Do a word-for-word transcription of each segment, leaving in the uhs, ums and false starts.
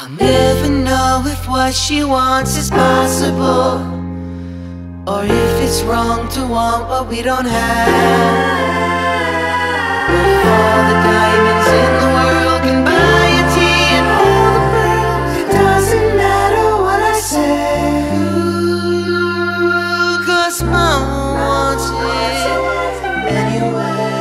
I'll never know if what she wants is possible, or if it's wrong to want what we don't have. But if all the diamonds in the world can buy a tea and all the pearls, it doesn't matter what I say. Ooh, 'cause mama wants it anyway.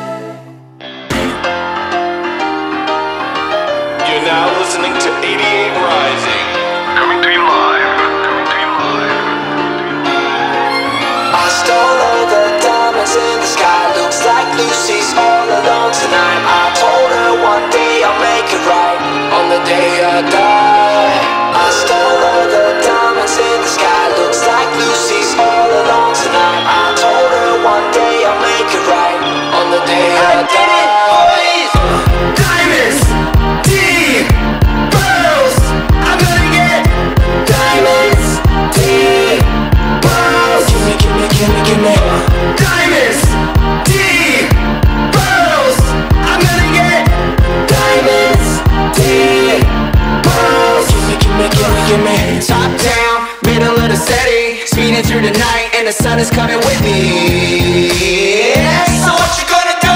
You're now listening to eighty-eight Rising. Coming to you live. Coming to you live. I stole all the diamonds in the sky. Looks like Lucy's all alone tonight. I told her one day I'll make it right on the day I die. I stole all the diamonds in the sky. Looks like Lucy's all alone tonight. I told her one day I'll make it right on the day I die. Diamonds, D, pearls. I'm gonna get diamonds, D, pearls. Give me, give me, give me, give me diamonds, D, pearls. I'm gonna get diamonds, D, pearls. Give me, give me, give me, give me. Top down, middle of the city, speeding through the night, and the sun is coming with me. So what you gonna do?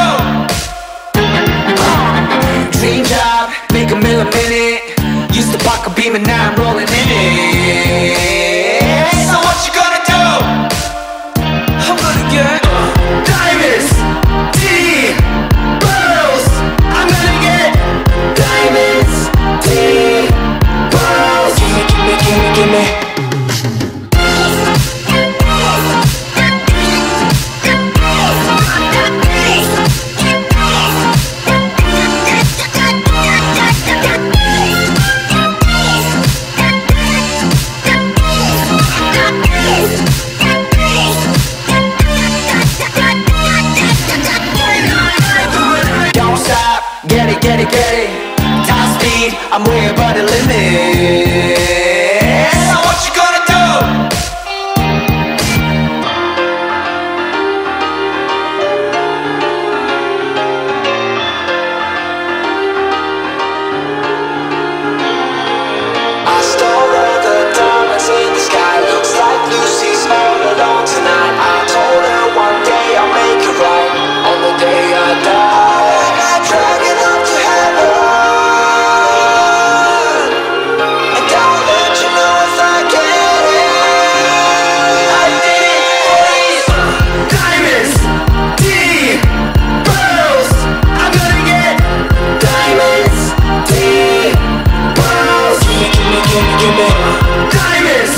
Dream job, make a mill a minute. Used to park a beam and now I'm rolling in it. So what you gonna do? I'm gonna get diamonds, D, pearls. I'm gonna get diamonds, D, pearls. Give me, give me, give me, give me. Don't stop, get it, get it, get it. Top speed, I'm way above the limit. So what you gonna do? I stole all the diamonds in the sky. Looks like Lucy's all alone tonight. I told her one day I'll make it right on the day I die. Dragging up to heaven, and I'll let you know if I get it. I did it. Diamonds, D, pearls. I'm gonna get diamonds, D, pearls. Give me, give me, give me, give me diamonds,